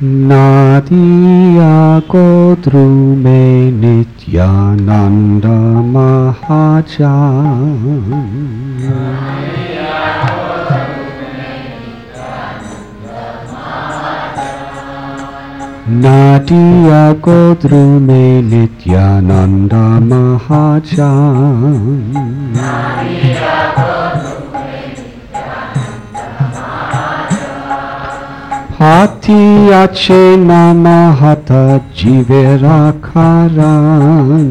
नादिया गोत्रु में नित्यानंद महाजान नादिया गोत्रु में नित्यानंद महाजान हाथी आचे नाम हत जीवेरा खारान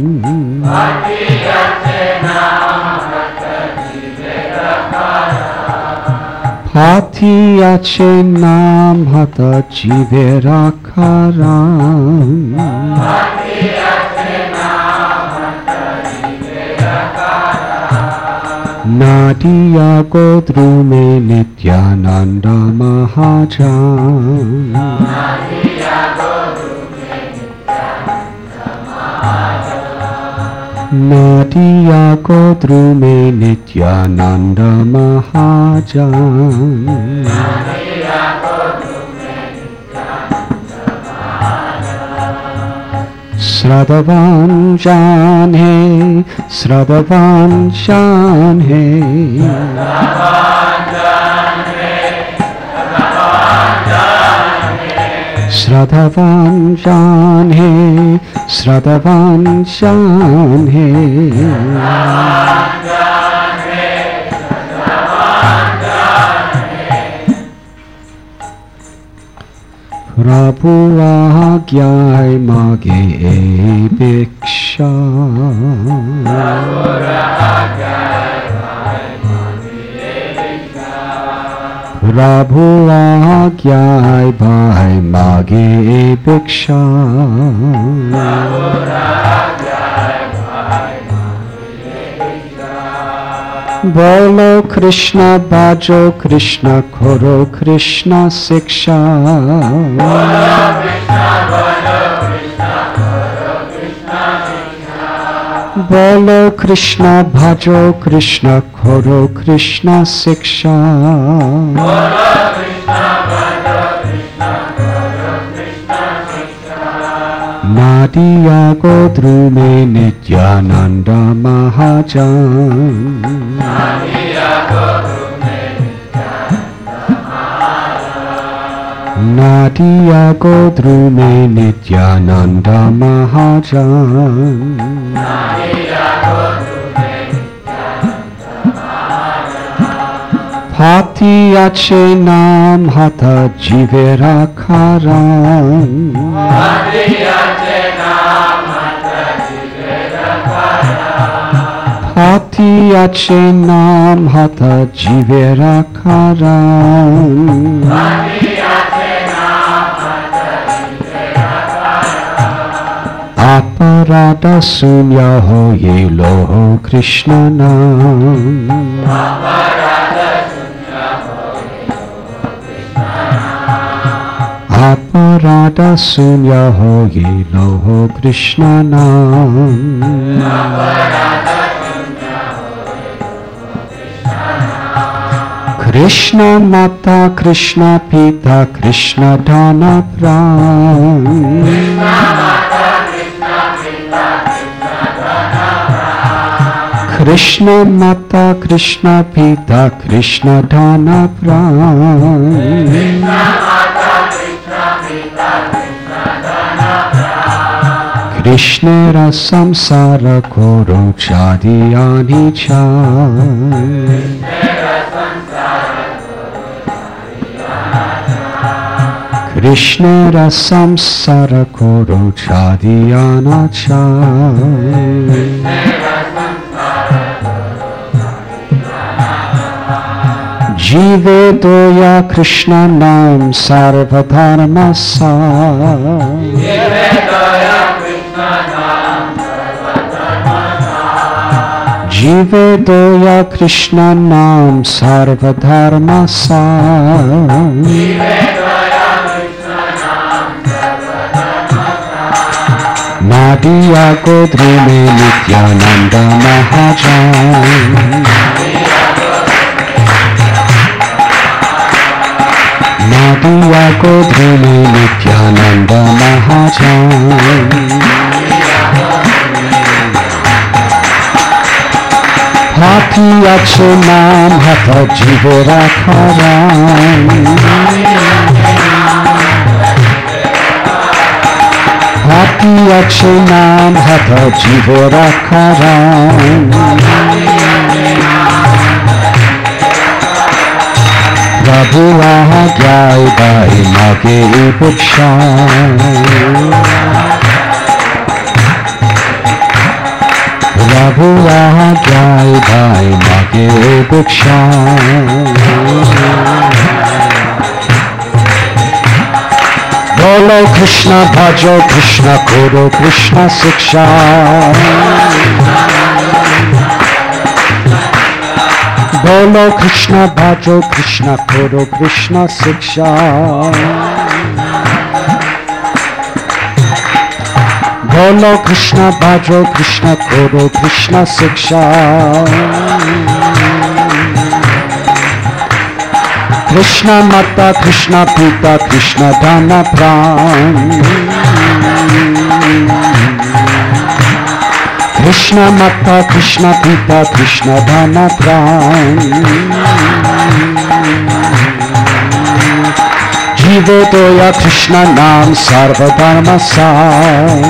हाथी आचे नाम हत जीवेरा खारान नादिया गोत्रु में नित्यानंद महाजान नादिया गोत्रु में नित्यानंद महाजान श्रद्धवान जान है श्रद्धवान जान है श्रद्धवान जान है श्रद्धवान जान है प्रभु आज्ञाय मागे भिक्षा प्रभु आज्ञाय भाई मागे भिक्षा बोलो कृष्ण बाजो कृष्ण खोरो कृष्ण शिक्षा बोलो कृष्ण भजो कृष्ण खोरो कृष्ण शिक्षा नादिया गोत्रु में नित्यानंद महाजान नादिया गोत्रु में नित्यानंद महाजान हाथी आचे नाम हत जीवेरा खारान हाथी आचे नाम हत जीवेरा खारान अपराध शून्य हो ये लोहो कृष्ण नाम अपराध शून्य हो ये लोहो कृष्ण नाम कृष्ण माता कृष्ण पिता कृष्ण धन प्राण कृष्ण माता कृष्ण पिता कृष्ण धन प्राण कृष्णेर संसार घोरो चादियानि च कृष्णेर संसार घोरो चादियाना च जीवे दोया कृष्ण नाम सर्वधर्म जीवे दोया कृष्ण नाम सर्वधर्म नादिया गोत्रु में नित्यानंद महाजान नादिया गोधरी में नित्यानंद महाजन हाथी अच्छे नाम हथ जीवे राखाराम हाथी अच्छे नाम हथ जीवे राखाराम प्रभु आज्ञाय गाय मागे भिक्षा प्रभु आज्ञाय गाय मागे भिक्षा बोलो कृष्ण भजो कृष्ण करो कृष्ण शिक्षा बोलो कृष्ण भजो कृष्ण करो कृष्ण शिक्षा बोलो कृष्ण भजो कृष्ण करो कृष्ण शिक्षा कृष्ण माता कृष्ण पिता कृष्ण दान प्राण कृष्ण माता कृष्ण पिता कृष्ण दान प्राण जीवे तो या कृष्ण नाम सर्वधर्म सार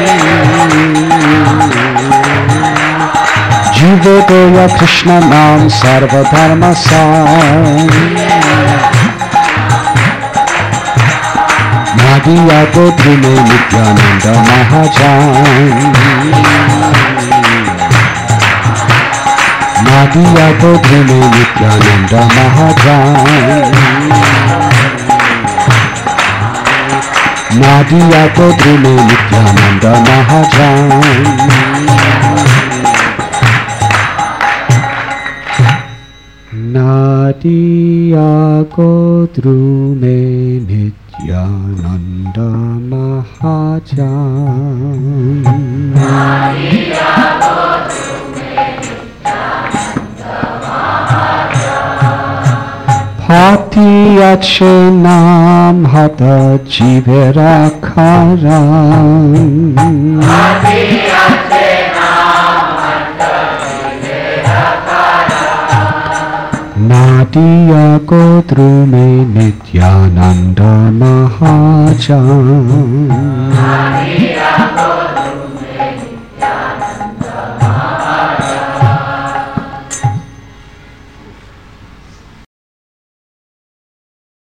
जीवे तो या कृष्ण नाम सर्वधर्म सार नादिया गोधरी में नित्यानंद महाजन नादिया गोधरी में नित्यानंद महाजन नादिया गोधरी में नित्यानंद महाजन नादिया गोधरी में नित्यानंद महाजन हाथी अच्छे नाम हथ जीवे राखाराम नादिया गोधरी में नित्यानंद महाजन